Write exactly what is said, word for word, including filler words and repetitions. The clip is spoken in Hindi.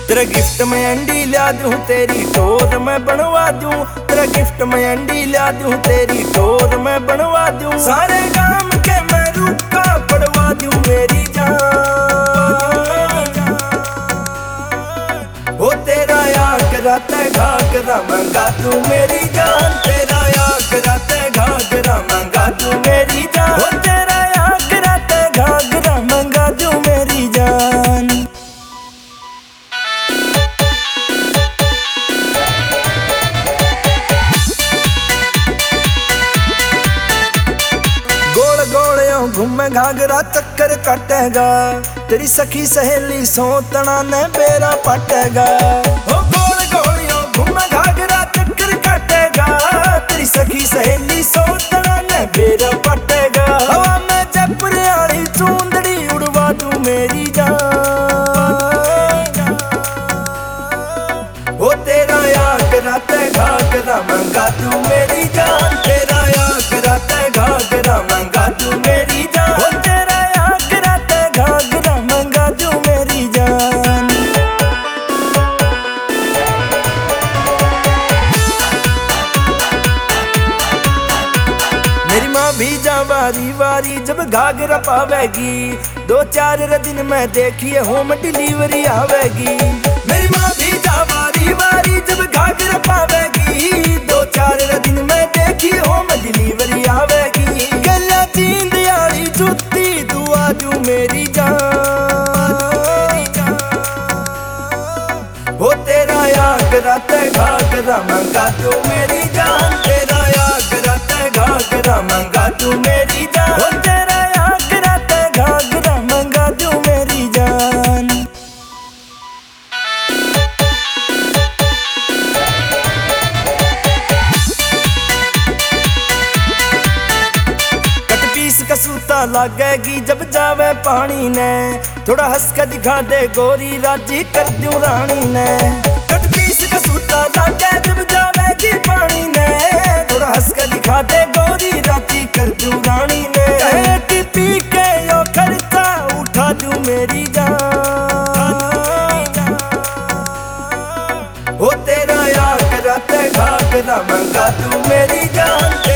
तेरा गिफ्ट में अंडी ला दूं, तेरी टोर मैं बनवा दूं। तेरा गिफ्ट में अंडी ला दूं, तेरी टोर मैं बनवा दूं। सारे काम के मैं रुका पड़वा दूं मेरी जान। वो तेरा यार कराता घाघरा मंगा दूं मेरी जान। तेरा यार कराता घाघरा मंगा दूं मेरी जान। वो तेरा यार कराता घाघरा मंगा दूं मेरी जान। घूमे घाघरा चक्कर काटेगा, तेरी सखी सहेली सोतना ने बेरा पाटेगा। हो गोल गोलियों घूमे घाघरा चक्कर काटेगा, तेरी सखी सहेली सोतना ने बेरा पाटेगा। हवा में जयपुर वाली चूंदड़ी उड़वा दूं मेरी जान। वो तेरा यार कराता घाघरा मंगा दूं मेरी जान। तेरा यार कराता घाघरा मंगा दूं मेरी जान। वो तेरा यार कराता घाघरा मंगा दूं मेरी जान। मेरी माँ भी जा बारी बारी जब घाघरा पावेगी, दो चार दिन में देखिए होम डिलीवरी आवेगी। मेरी माँ भी जा बारी बारी जब घाघरा पावेगी, दो चार दिन में देखिए होम डिलीवरी आवेगी। गला जींद यारी जुत्ती दुआ दूं मेरी जान। वो तेरा यार कराता घाघरा मंगा दूं मेरी जान। तेरा यार कराता घाघरा मंगा दूं मेरी जान। वो तेरा यार कराता घाघरा मंगा दूं मेरी जान। सूता लागेगी जब जावे पानी ने, थोड़ा हंस के दिखा दे गोरी राजी कर दूं रानी ने। कट पीस का सूता लागे जब जावेगी पानी ने, थोड़ा हंस के दिखा दे गोरी राजी कर दूं रानी ने। कहे पी के यो खर्चा उठा दूं मेरी जान। वो तेरा यार कराता घाघरा मंगा दूं मेरी जान।